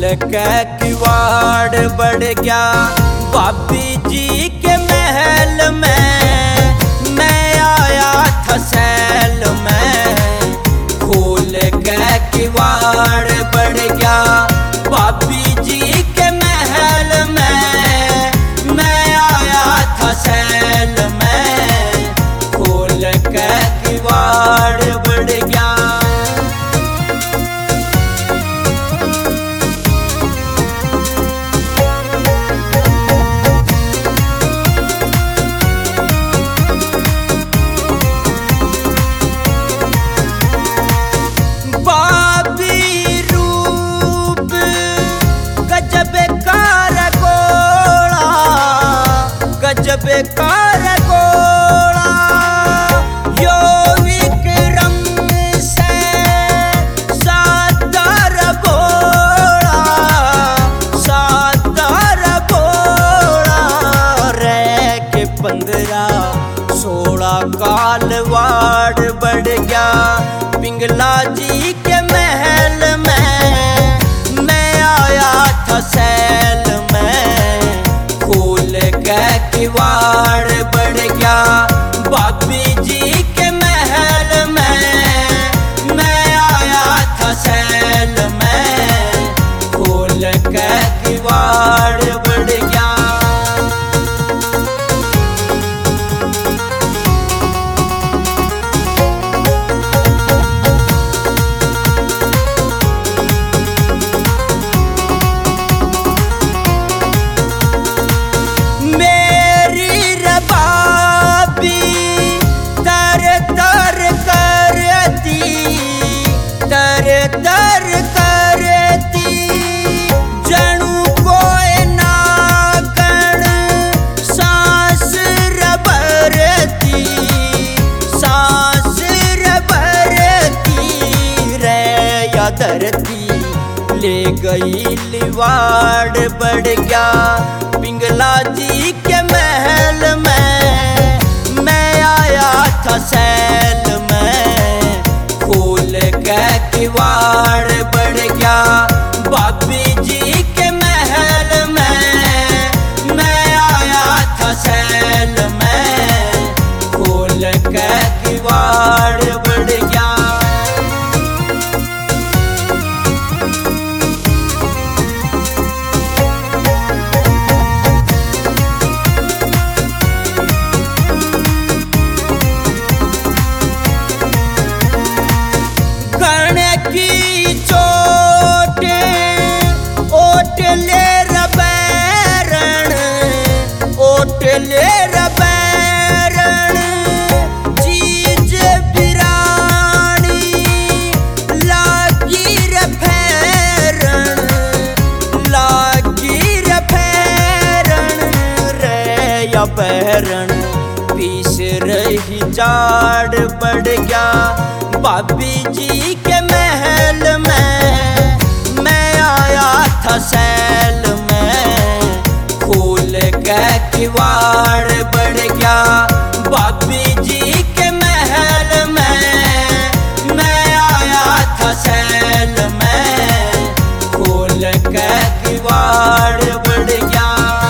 के किवाड़ बढ़ गया भाभी जी के महल में। मैं आया था सैल में, खोल के किवाड़ बढ़ गया भाभी जी के महल में। मैं आया था सैल में, खोल के किवाड़ बढ़ गया। बेकार गोला यो विक्रम से सादर बोला, सादर बोला रे के 15-16 काल वाड़ बढ़ गया पिंगला जी के महल में। मैं आया था सैल में, खोल के किवाड़ बढ़ गया भाभी जी के महल में। मैं आया था सैल में, खोल के किवाड़ बढ़ गया। दर करती जणु कोई नागण सांस रबरती, सांस रबरती रे या धरती ले गई लिवाड़ बढ़ गया पिंगला जी के महल में। मैं आया था सैल में, खोल के किवाड़ बढ़ गया भाभी जी के महल में। मैं आया था सैल में, खोल के किवाड़ बढ़ गया। की चोट ओट ले रबैरण, ओट ले रबैरण चीज बिरानी लागी रफैरण, लागी रफैरण रे या बहरण पीस रही जाड़ बढ़ गया भाभी जी के महल में। मैं आया था सैल में, खोल के किवाड़ बढ़ गया भाभी जी के महल में। मैं आया था सैल में, खोल के किवाड़ बढ़ गया।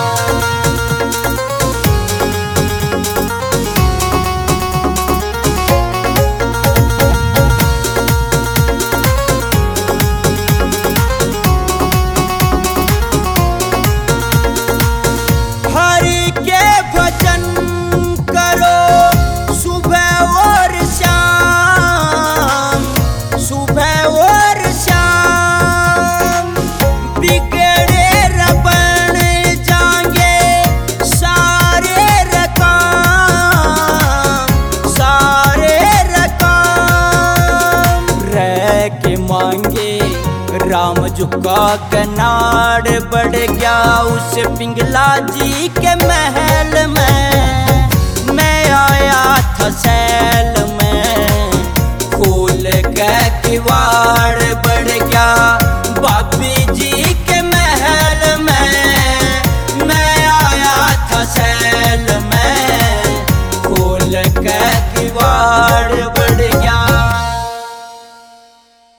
राम झुका कनाड़ बढ़ गया उस पिंगला जी के महल में। मैं आया था सैल में, खोल के किवाड़ बढ़ गया भाभी जी के महल में। मैं आया था सैल में, खोल के किवाड़